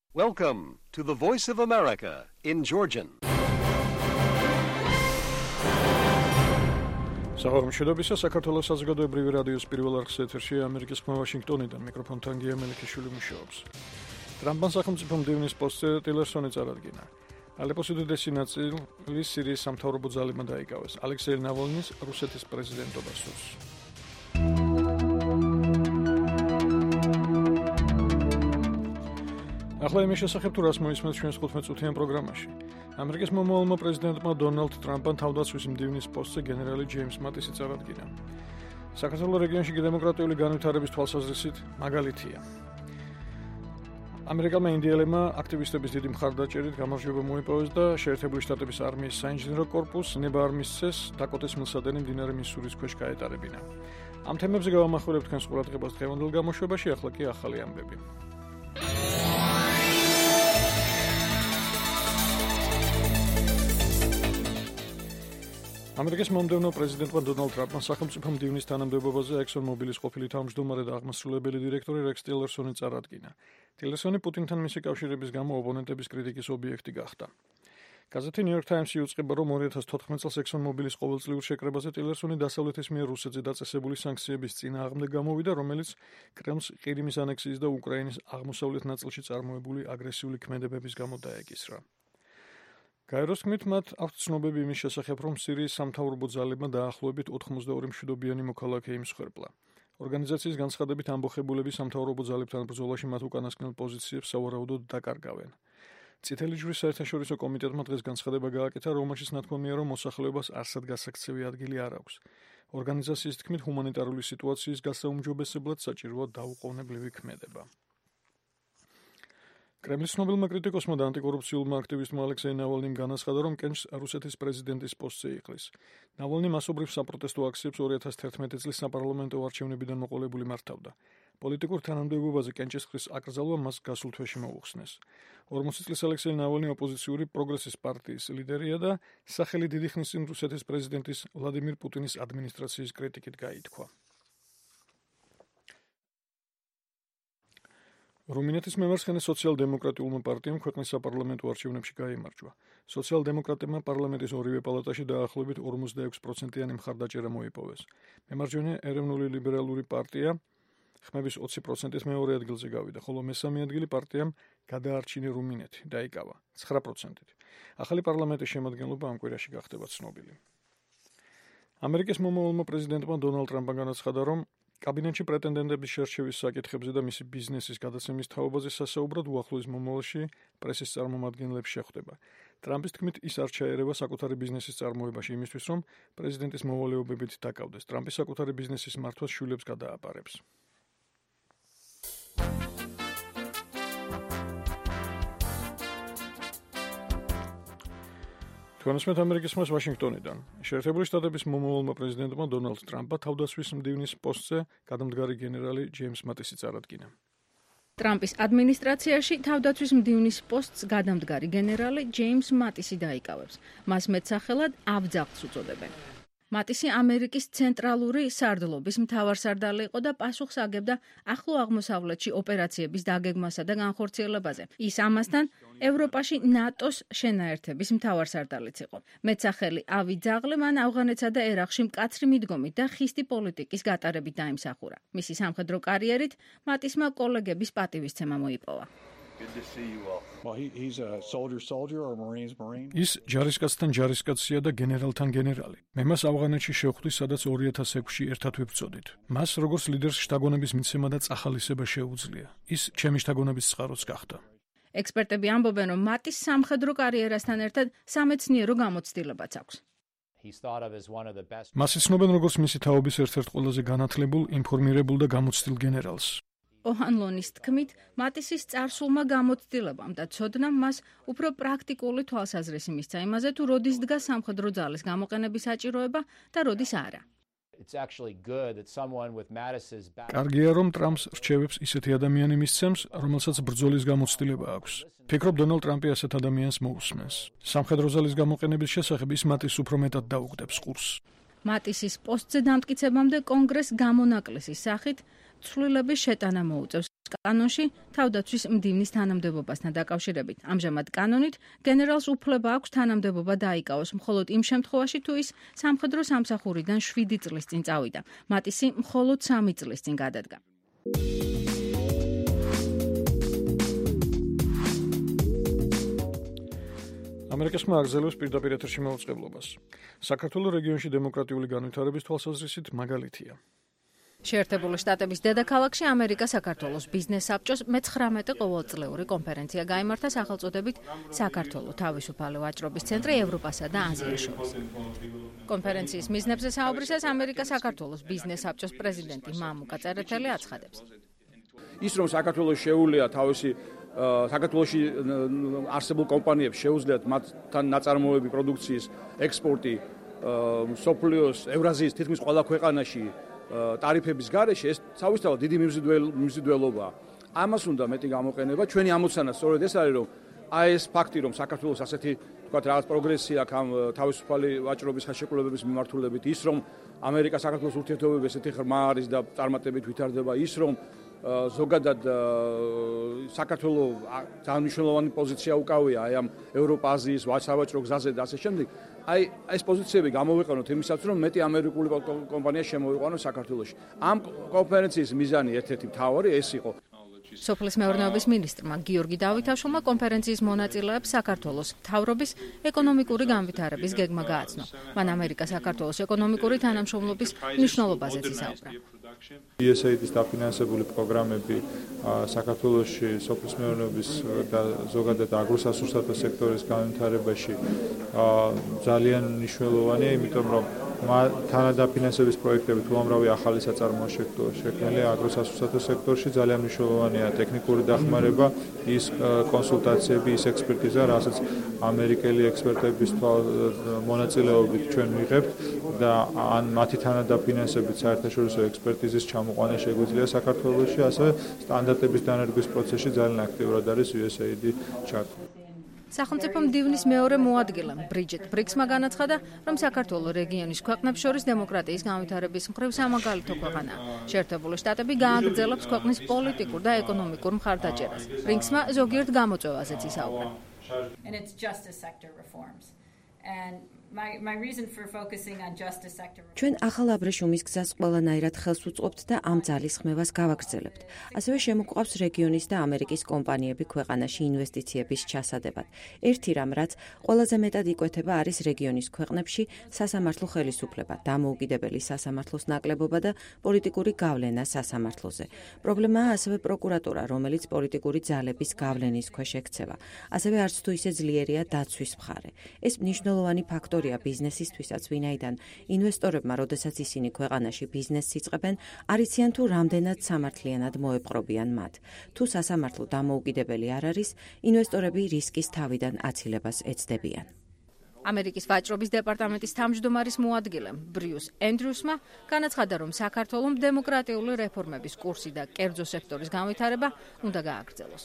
Welcome to the Voice of America in Georgian. Საღამოშედობისა საქართველოს საზოგადოებრივი რადიოს პირველ არხის ეთერში ამერიკის ხმა ვაშინგტონიდან მიკროფონთან გია მელიქიშვილი მუშაობს. ტრამპმა სახელმწიფო მდივნის პოსტზე ტილერსონი წარადგინა. ალეპოს უდიდესი ნაწილი სირიის სამთავრობო ძალებმა დაიკავეს. ალექსეი ნავალნის რუსეთის პრეზიდენტობას სურს. ახლა იმის შესახებ თუ რას მოისმენთ ჩვენს 15-წუთიან პროგრამაში. ამერიკის მომავალმა პრეზიდენტმა დონალდ ტრამპმა თავდაცვის მდივნის პოსტზე გენერალი ჯეიმს მატისი წარადგინა. საქართველოს რეგიონში დემოკრატიული განვითარების თვალსაზრისით მაგალითია. ამერიკელმა ინდიელებმა აქტივისტების დიდი მხარდაჭერით გამარჯვება მოიპოვეს და შეერთებული შტატების არმიის საინჟინრო კორპუსს ნება არ მისცეს დაკოტის მილსადენი მდინარე მისურის ქვეშ გაეტარებინა. ამ თემებზე გავამახვილებ თქვენს ყურადღებას დღევანდელ გამოშვებაში, ახლა კი ახალი ამბები. ამერიკის მომდევნო პრეზიდენტმა დონალდ ტრამპმა სახელმწიფო მდივნის თანამდებობაზე Exxon Mobilis ყოფილი თავმჯდომარე და აღმასრულებელი დირექტორი რექს ტილერსონი წარადგინა. ტილერსონი პუტინთან მისი კავშირების გამო ოპონენტების კრიტიკის ობიექტი გახდა. გაზეთი New York Times-ი უწყება, რომ 2014 წელს Exxon Mobilis ყოველწლიურ შეკრებაზე ტილერსონი დასავლეთის მიერ რუსეთზე დაწესებული სანქციების წინააღმდეგ გამოვიდა, რომელიც კრემლს ყირიმის ანექსიის და უკრაინის აღმოსავლეთ ნაწილში წარმოებული აგრესიული ქმედებების გამო დაეკისრა. გაეროს თქმით, მათ აქვთ ცნობები იმის შესახებ, რომ სირიის სამთავრობო ძალებმა დაახლოებით 82 მშვიდობიანი მოქალაქე იმსხვერპლა. ორგანიზაციის განცხადებით, ამბოხებულები სამთავრობო ძალებთან ბრძოლაში მათ უკანასკნელ პოზიციებს სავარაუდოდ დაკარგავენ. წითელი ჯვრის საერთაშორისო კომიტეტმა დღეს განცხადება გააკეთა, რომელშიც ნათქვამია, რომ მოსახლეობას არსად გასაქცევი ადგილი არ აქვს. ორგანიზაციის თქმით, ჰუმანიტარული სიტუაციის გასაუმჯობესებლად საჭიროა დაუყოვნებლივი ქმედება. კრემლის ცნობილმა კრიტიკოსმა და ანტიკორუფციულმა აქტივისტმა ალექსეი ნავალნიმ განაცხადა, რომ კენჭს რუსეთის პრეზიდენტის პოსტზე იყლის. ნავალნი მასობრივ საპროტესტო აქციებს 2011 წლის საპარლამენტო არჩევნებიდან მოყოლებული მართავდა. პოლიტიკურ თანამდებობაზე კენჭისყრის აკრძალვა მას გასულ თვეში მოუხსნეს. 40 წლის ალექსეი ნავალნი ოპოზიციური პროგრესის პარტიის ლიდერია და სახელი დიდი ხნის წინ რუსეთის პრეზიდენტის ვლადიმირ პუტინის ადმინისტრაციის კრიტიკით გაითქვა. რუმინეთის მემარცხენე სოციალ-დემოკრატიულმა პარტიამ ქვეყნის საპარლამენტო არჩევნებში გაიმარჯვა. სოციალ-დემოკრატებმა პარლამენტის ორივე პალატაში დაახლოებით 46%-იანი მხარდაჭერა მოიპოვეს. მემარჯვენე ეროვნული ლიბერალური პარტია ხმების 20%-ით მეორე ადგილზე გავიდა, ხოლო მესამე ადგილი პარტიამ გადაარჩინე რუმინეთი დაიკავა 9%-ით. ახალი პარლამენტის შემადგენლობა ამ კვირაში გახდება ცნობილი. ამერიკის მომავალმა პრეზიდენტმა დონალდ ტრამპმა განაცხადა, რომ კაბინეტში პრეტენდენტების შერჩევის საკითხებზე და მისი ბიზნესის გადაცემის თაობაზე სასაუბრად უახლოეს მომავალში პრესის წარმომადგენლებს შეხვდება. ტრამპის თქმით, ის არ ჩაერევა საკუთარი ბიზნესის წარმოებაში იმისთვის, რომ პრეზიდენტის მოვალეობებით დაკავდეს. ტრამპი საკუთარი ბიზნესის მართვას შვილებს გადააპარებს. თქვენსმეთ ამერიკის ხმას ვაშინგტონიდან. შეერთებული შტატების მომავალმა პრეზიდენტმა დონალდ ტრამპმა თავდაცვის მდივნის პოსტზე გადამდგარი გენერალი ჯეიმს მატისი წარადგინა. ტრამპის ადმინისტრაციაში თავდაცვის მდივნის პოსტს გადამდგარი გენერალი ჯეიმს მატისი დაიკავებს. მას მეტსახელად აბძაღს უწოდებენ. მატისი ამერიკის ცენტრალური სარდლობის მთავარსარდალი იყო და პასუხს აგებდა ახლო აღმოსავლეთში ოპერაციების დაგეგმასა და განხორციელებაზე. ის ამასთან ევროპაში ნატოს შენაერთების მთავარსარდალიც იყო. მეტსახელი ავი-ძაღლი მან ავღანეთსა და ერაყში მკაცრი მიდგომით და ხისტი პოლიტიკის გატარებით დაიმსახურა. მისი სამხედრო კარიერით მატისმა კოლეგების პატივისცემა მოიპოვა. ის ჯარისკაცთან ჯარისკაცია და გენერალთან გენერალი. მე მას ავღანეთში შევხვდი, სადაც 2006-ში ერთად ვიბრძოდით. მას როგორც ლიდერს შთაგონების მიცემა და წახალისება შეუძლია. ის ჩემი შთაგონების წყაროც გახდა. ექსპერტები ამბობენ, რომ მატის სამხედრო კარიერასთან ერთად სამეცნიერო გამოცდილებაც აქვს. მას იცნობენ როგორც მისი თაობის ერთ-ერთ ყველაზე განათლებულ, ინფორმირებულ და გამოცდილ გენერალს. ოჰანლონის თქმით, მატისის წარსულმა გამოცდილებამ და ცოდნამ მას უფრო პრაქტიკული თვალსაზრისი მისცა იმაზე, თუ როდის დგას სამხედრო ძალის გამოყენების საჭიროება და როდის არა. კარგია, რომ ტრამპს რჩევებს ისეთი ადამიანი მისცემს, რომელსაც ბრძოლის გამოცდილება აქვს. ფიქრობ, დონალდ ტრამპი ასეთ ადამიანს მოусმენს. სამხედრო ძალის გამოყენების შესახებ ის მატის უფრო მეტად დაუგდებს ყურს. მატისის პოსტზე დამტკიცებამდე კონგრესს გამონაკლისის სახით ცვლილების შეტანა მოუწევს. კანონში თავდაცვის მდივნის თანამდებობასთან დაკავშირებით. ამჟამად კანონით გენერალს უფლება აქვს თანამდებობა დაიკავოს მხოლოდ იმ შემთხვევაში, თუ ის სამხედრო სამსახურიდან 7 წლის წინ წავიდა. მატისი მხოლოდ 3 წლის წინ გადადგა. ამერიკასმა აგრძელებს პირდაპირ ეთერში მოუწყებლობას. საქართველოს რეგიონში დემოკრატიული განვითარების თვალსაზრისით მაგალითია. შეერთებული შტატების დედაქალაქში ამერიკა-საქართველოს ბიზნეს საბჭოს მე-19 ყოველწლიური კონფერენცია გაიმართა სახელწოდებით საქართველოს თავისუფალი ვაჭრობის ცენტრი ევროპასა და აზიას შორის. კონფერენციის მიზნებზე საუბრისას ამერიკა-საქართველოს ბიზნეს საბჭოს პრეზიდენტი მამუკა წერეთელი აცხადებს. ის რომ საქართველოს შეუძლია თავისი საქართველოში არსებულ კომპანიებს შეუძლიათ მათთან ნაწარმოები პროდუქციის ექსპორტი სოფლიოს ევრაზიის თითქმის ყველა ქვეყანაში ტარიფების გარეშე ეს თავისთავად დიდი მიმზიდველობაა. ამას უნდა მეტი გამოყენება. ჩვენი ამოცანა სწორედ ეს არის, რომ აი ეს ფაქტი, რომ საქართველოს ასეთი თქვათ რაღაც პროგრესია აქვს ამ თავისუფალი ვაჭრობის ხელშეკრულებების მიმართულებით, ის რომ ამერიკა-საქართველოს ურთიერთობები ესეთი ღრმა არის და წარმატებით ვითარდება, ის რომ ზოგადად საქართველოს ძალიან მნიშვნელოვანი პოზიცია უკავია აი ამ ევროპა-აზიის სავაჭრო გზაზე და ასე შემდეგ. აი ეს პოზიციები გამოვიყენოთ იმისათვის, რომ მეტი ამერიკული კომპანია შემოვიყვანოს საქართველოში. ამ კონფერენციის მიზანი ერთ-ერთი მთავარი ეს იყო. სოფლის მეურნეობის მინისტრმა გიორგი დავითაშვილმა კონფერენციის მონაწილეებს საქართველოს მთავრობის ეკონომიკური განვითარების გეგმა გააცნო. მან ამერიკა-საქართველოს ეკონომიკური თანამშრომლობის მნიშვნელობაზეც ისაუბრა. USAID-ის დაფინანსებული პროგრამები საქართველოში სოფლის მეურნეობის და ზოგადად აგროსასურსათო სექტორის განვითარებაში ძალიან მნიშვნელოვანია, იმიტომ რომ თანადაფინანსების პროექტები თუ ამრავი ახალი საწარმოო შექმნილია აგროსასურსათო სექტორში, ძალიან მნიშვნელოვანია ტექნიკური დახმარება, ის კონსულტაციები, ის ექსპერტიზა, რასაც ამერიკელი ექსპერტების მონაწილეობით ჩვენ ვიღებთ და ან მათი თანადაფინანსებით საერთაშორისო ექსპერტიზის ჩამოყვანა შეგვიძლია საქართველოში, ასევე სტანდარტების დანერგვის პროცესში ძალიან აქტიურად არის USAID ჩართული. სახელმწიფო მდივნის მეორე მოადგილემ ბრიჯეტ ბრიქსმა განაცხადა, რომ საქართველოს რეგიონის ქვეყნებს შორის დემოკრატიის განვითარების მხრივ სამაგალითო ქვეყანაა. შეერთებული შტატები გააგრძელებს ქვეყნის პოლიტიკურ და ეკონომიკურ მხარდაჭერას. ბრიქსმა ზოგიერთ გამოწვევაზეც ისაუბრა. And it's justice sector reforms. And my reason for focusing on justice sector reforms. ჩვენ ახალ აბრეშუმის გზას ყველანაირად ხელს უწყობთ და ამ ძალის ხმევას გავაგრძელებთ. ასევე შემოგვყავს რეგიონის და ამერიკის კომპანიები ქვეყანაში ინვესტიციების ჩასადებად. ერთი რამ, რაც ყველაზე მეტად იკვეთება, არის რეგიონის ქვეყნებში სასამართლო ხელისუფლება, დამოუკიდებელი სასამართლოს ნაკლებობა და პოლიტიკური გავლენა სასამართლოზე. პრობლემაა ასევე პროკურატურა, რომელიც პოლიტიკური ძალების გავლენის ქვეშ ექცევა. ასევე არც თუ ისე ძლიერია დაცვის მხარე. ეს მნიშვნელოვანი ფაქტორია ბიზნესისთვისაც, ვინაიდან ინვესტორებმა, როდესაც ისინი ქვეყანაში ბიზნესს იწყებენ, არ იციან თუ რამდენად სამართლიანად მოეპყრობიან მათ. თუ სასამართლო დამოუკიდებელი არ არის, ინვესტორები რისკის თავიდან აცილებას ეცდებიან. ამერიკის ვაჭრობის დეპარტამენტის თავმჯდომარის მოადგილემ ბრიუს ენდრიუსმა განაცხადა, რომ საქართველოს დემოკრატიული რეფორმების კურსი და კერძო სექტორის განვითარება უნდა გააგრძელოს.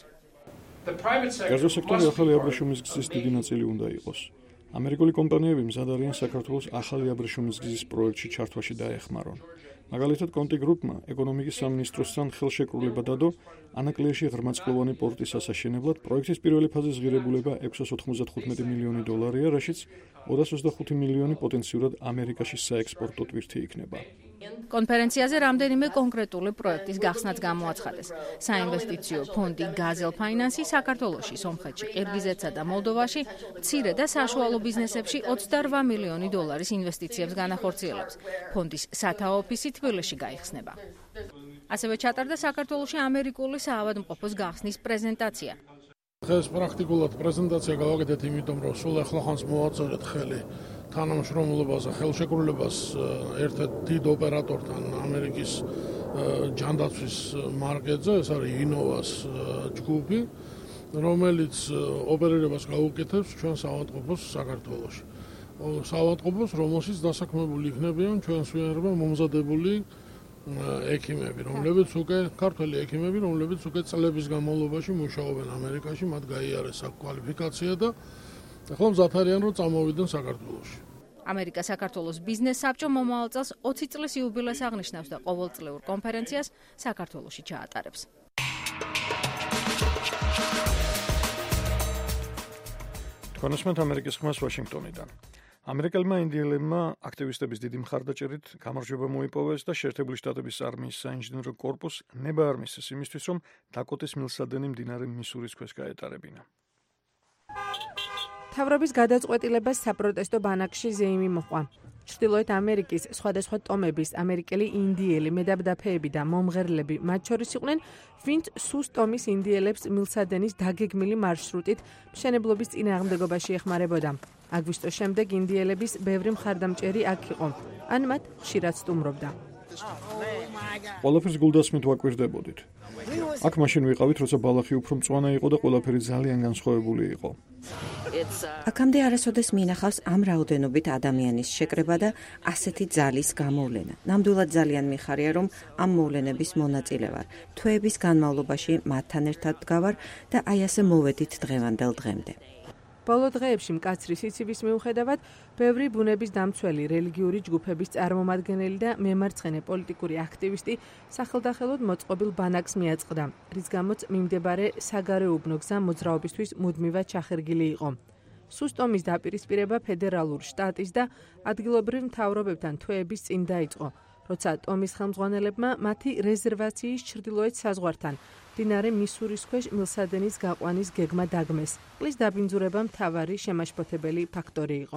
კერძო სექტორი ახალი აბრეშუმის გზის დიდი ნაწილი უნდა იყოს. ამერიკული კომპანიები მზად არიან საქართველოს ახალი აბრეშუმის გზის პროექტში ჩართვაში დაეხმარონ. მაგალითად, კონტი გრუპმა ეკონომიკის სამინისტროსთან ხელშეკრულება დადო ანაკლიაში ღრმაწყლოვანი პორტის ასაშენებლად. პროექტის პირველი ფაზის ღირებულება $695 მილიონია, რაშიც 225 მილიონი პოტენციურად ამერიკაში საექსპორტო ტვირთი იქნება. კონფერენციაზე რამდენიმე კონკრეტული პროექტის გახსნაც გამოაცხადეს. საინვესტიციო ფონდი გაზელ ფაინანსი საქართველოში, სომხეთში, ყირგიზეთსა და მოლდოვაში მცირე და საშუალო ბიზნესებში $28 მილიონი ინვესტიციებს განახორციელებს. ფონდის სათაო ოფისი თბილისში გაიხსნება. ასევე ჩატარდა საქართველოში ამერიკული საავადმყოფოს გახსნის პრეზენტაცია. დღეს პრაქტიკულად პრეზენტაცია გავაკეთეთ, იმიტომ რომ სულ ახლა ხანს მოვაწოდეთ ხელი თანამშრომლობას და ხელშეკრულებას ერთ-ერთ დიდ ოპერატორთან ამერიკის ჯანდაცვის მარკეტზე, ეს არის ინოვას ჯგუფი, რომელიც ოპერირებას გაუკეთებს ჩვენ საავადმყოფოს საქართველოში. საავადმყოფოს, რომელშიც დასაქმებული იქნებიან ჩვენს მიერ მომზადებული ექიმები, რომლებიც უკვე ქართველი ექიმები, რომლებიც უკვე წლების განმავლობაში მუშაობენ ამერიკაში, მათ გაიარეს აქ კვალიფიკაცია და ახლა მზად არიან, რომ წამოვიდნენ საქართველოში. ამერიკა-საქართველოს ბიზნეს საბჭო მომავალ წელს 20 წლის იუბილეს აღნიშნავს და ყოველწლიურ კონფერენციას საქართველოში ჩაატარებს. კონსმენტ ამერიკის ხმას ვაშინგტონიდან. ამერიკელმა ინდიელებმა აქტივისტების დიდი მხარდაჭერით გამარჯვება მოიპოვეს და შეერთებული შტატების არმიის საინჟინრო კორპუსს ნება არ მისცეს იმისთვის, რომ დაკოტის მილსადენი მდინარე მისურის ქვეშ გაეტარებინა. მთავრობის გადაწყვეტილებას საპროტესტო ბანაკში ზეიმი მოჰყვა. ჩრდილოეთ ამერიკის სხვადასხვა ტომების ამერიკელი ინდიელი მედაბდაფეები და მომღერლები მათ შორის იყვნენ, ვინც სუს ტომის ინდიელებს მილსადენის დაგეგმილი მარშრუტით მშენებლობის წინააღმდეგობაში ეხმარებოდა. აგვისტოს შემდეგ ინდიელების ბევრი მხარდამჭერი აქ იყო, ან მათ ხშირად სტუმრობდა. ყველაფერს გულდასმით ვაკვირდებოდით. აქ მაშინ ვიყავით, როცა ბალახი უფრო მწვანე იყო და ყველაფერი ძალიან განსხვავებული იყო. აქამდე არასოდეს მინახავს ამ რაოდენობით ადამიანის შეკრება და ასეთი ძალის გამოვლენა. ნამდვილად ძალიან მიხარია, რომ ამ მოვლენების მონაწილე ვარ. თვეების განმავლობაში მათთან ერთად დგავარ და აი ასე მოვედით დღევანდელ დღემდე. ბოლო დღეებში მკაცრი სიცივის მიუხედავად, ბევრი ბუნების დამცველი რელიგიური ჯგუფების წარმომადგენელი და მემარცხენე პოლიტიკური აქტივისტი სახელდახელოდ მოწყობილ ბანაკს მიაწყდა, რის გამოც მიმდებარე საგარეუბნო გზა მოძრაობისთვის მუდმივად ჩახერგილი იყო. სუს ტომის დაპირისპირება ფედერალურ, შტატის და ადგილობრივ მთავრობებთან თვეების წინ დაიწყო, როცა ტომის ხელმძღვანელებმა მათი რეზერვაციის ჩრდილოეთ საზღვართან მდინარე მისურის ქვეშ მილსადენის გაყვანის გეგმა დაგმეს. წყლის დაბინძურება მთავარი შემაშფოთებელი ფაქტორი იყო.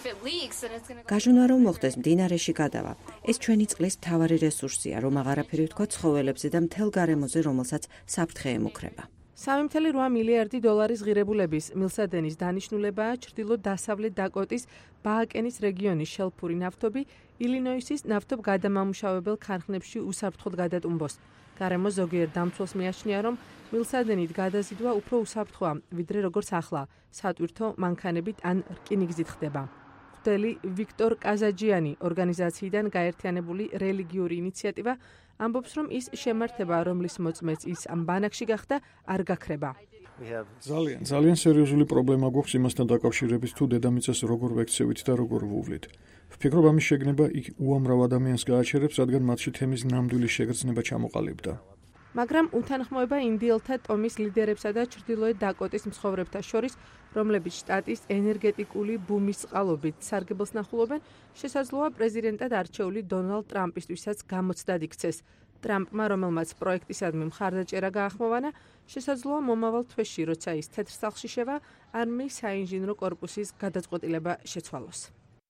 გაჟონვა რომ მოხდეს მდინარეში გადავა. ეს ჩვენი წყლის მთავარი რესურსია, რომ აღარაფერი ვთქვა ცხოველებზე და მთელ გარემოზე, რომელსაც საფრთხე ემუქრება. 3.8 მილიარდი დოლარის ღირებულების მილსადენის დანიშნულებაა ჩრდილო-დასავლეთ დაკოტის ბააკენის რეგიონის შელფური ნავთობი ილინოისის ნავთობგადამამუშავებელ ქარხნებში უსაფრთხოდ გადატუმბოს. გარემო ზოგიერთ დამცველს მიაჩნია, რომ მილსადენით გადაზიდვა უფრო უსაფრთხოა, ვიდრე როგორც ახლა, სატვირთო მანქანებით ან რკინიგზით ხდება. მღვდელი ვიქტორ კაზაჯიანი ორგანიზაციიდან გაერთიანებული რელიგიური ინიციატივა ამბობს, რომ ის შემართება, რომლის მოწმეც ის ამ ბანაკში გახდა, არ გაქრება. ძალიან სერიოზული პრობლემა გვაქვს იმასთან დაკავშირებით, თუ დედამიწას როგორ ვექცევით და როგორ ვუვლით. ვფიქრობ, ამის შეგნება იქ უამრავ ადამიანს გააჩერებს, რადგან მათში თემის ნამდვილი შეგრძნება ჩამოყალიბდა. მაგრამ უთანხმოება ინდიელთა ტომის ლიდერებსა და ჩრდილოეთ დაკოტის მცხოვრებთა შორის, რომლებიც შტატის ენერგეტიკული ბუმის წყალობით სარგებელს ნახულობენ, შესაძლოა პრეზიდენტად არჩეული დონალდ ტრამპისთვისაც გამოცდად იქცეს. ტრამპმა, რომელმაც პროექტისადმი მხარდაჭერა გაახმოვანა, შესაძლოა მომავალ თვეში, როცა ის თეთრ სახლში შევა, არმიის საინჟინრო კორპუსის გადაწყვეტილება შეცვალოს.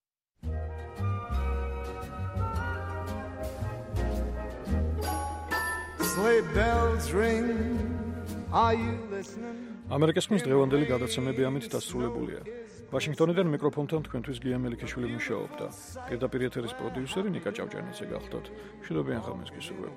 ამერიკის ხმის დღევანდელი გადაცემები ამით დასრულებულია. ვაშინგტონიდან მიკროფონთან თქვენთვის გია მელიქიშვილი მუშაობდა. პირდაპირ ეთერის პროდიუსერი ნიკა ჭავჭანიძე გახლდათ. მშვიდობიან ღამეს გისურვებთ.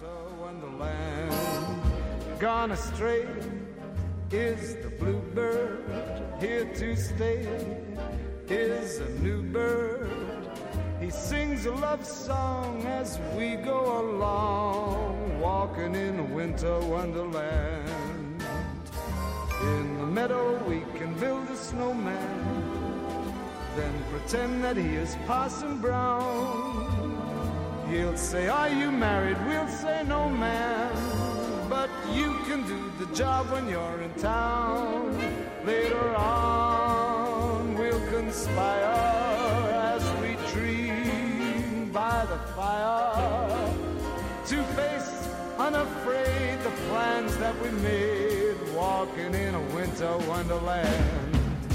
Gone astray is the bluebird, here to stay is a new bird. He sings a love song as we go along, walking in a winter wonderland. In the meadow we can build a snowman, then pretend that he is Parson Brown. He'll say, are you married? We'll say, no, man. But you can do the job when you're in town. Later on we'll conspire as we dream by the fire, to face unafraid the plans that we made, walking in a winter wonderland.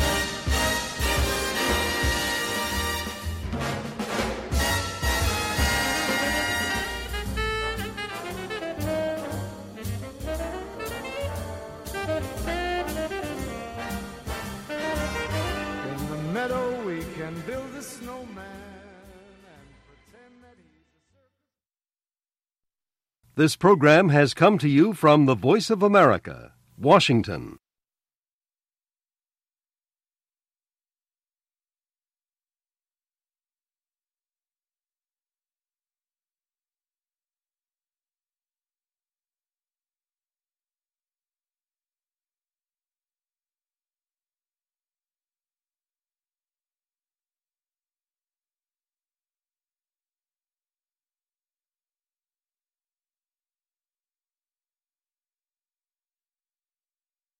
Build a snowman and pretend that he's a circus. This program has come to you from the Voice of America, Washington.